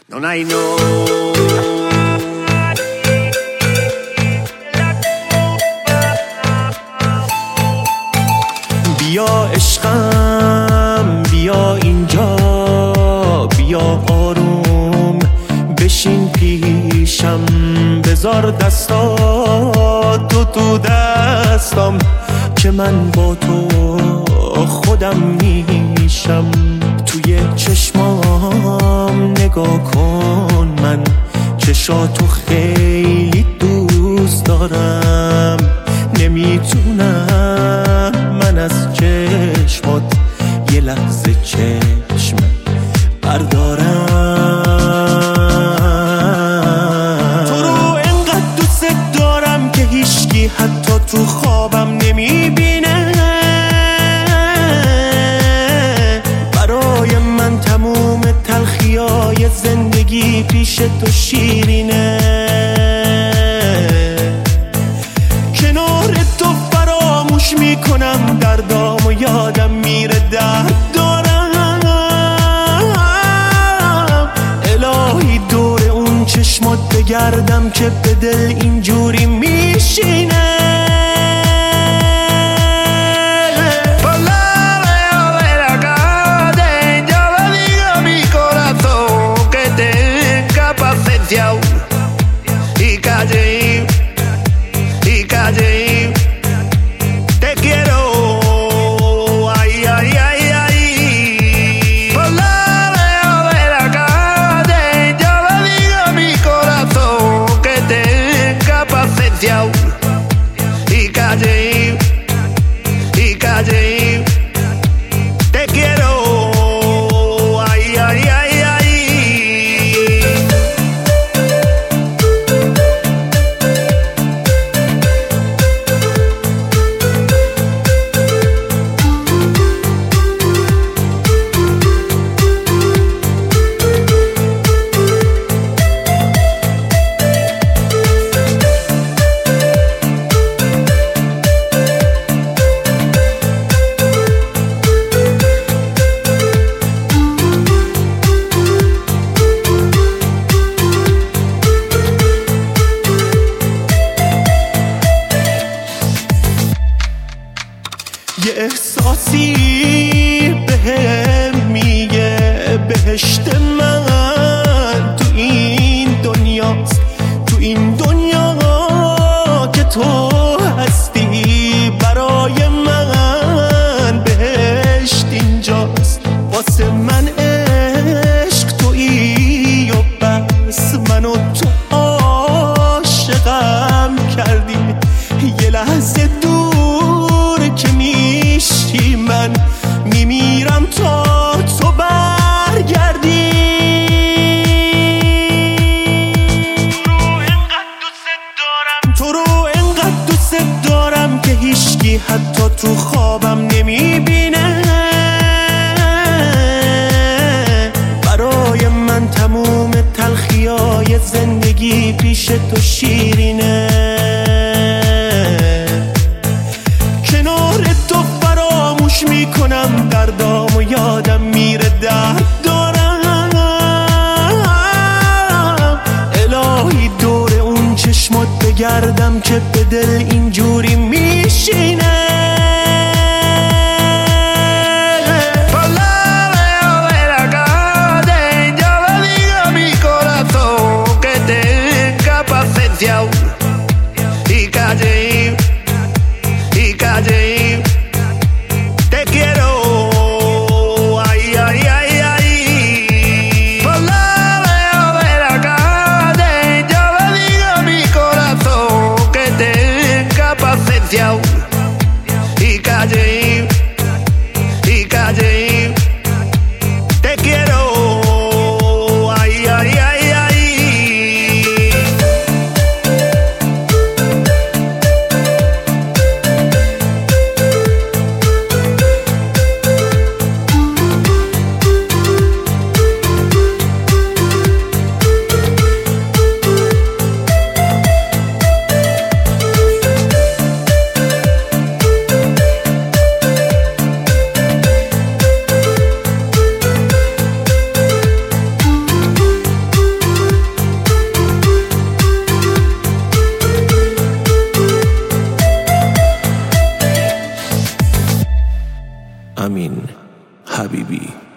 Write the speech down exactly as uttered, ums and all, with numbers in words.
Non hai no. بیا عشقم بیا اینجا، بیا آروم بشین پیشم، بذار دستاتو تو دستم که من با تو خودم میشم. توی چشمام نگاه کن، من چشاتو خیلی دوست دارم، نمیتونم من از چشمات یه لحظه چشم بردارم. تو رو انقدر دوست دارم که هیچکی حتی تو خوابم نمیبینه. برای من تموم تلخیای زندگی پیش تو شیرینه. کنار تو فراموش میکنم دردام و یادم میره درد دارم. الهی دور اون چشمات بگردم که به دل اینجوری میشینه. Y calle, y calle, te quiero, ay, ay, ay, ay. Por la veo de la calle, yo le digo a mi corazón que tenga paciencia. Y calle, y calle, te quiero, ay, ay, ay, ay. یه احساسی بهم میگه بهشت من تو این دنیاست، تو این دنیا که تو هستی. برای من بهشت اینجاست، واسه من عشق تویی و بس. منو تو عاشقم کردی، یه لحظه دور که میشی من میمیرم تا تو برگردی. تو رو انقدر دوست دارم که هیچکی حتی تو خوابم نمیبینه. برای من تموم تلخیای زندگی پیش تو شیرینه. کنار تو فراموش میکنم دردام و یادم میره درد دارم. الهی دور اون چشمات بگردم که به دل اینجوری میشینه. Y calle, y calle, te quiero, ay, ay, ay, ay. Por la veo de la calle, yo le digo a mi corazón que tenga paciencia. امین حبیبی.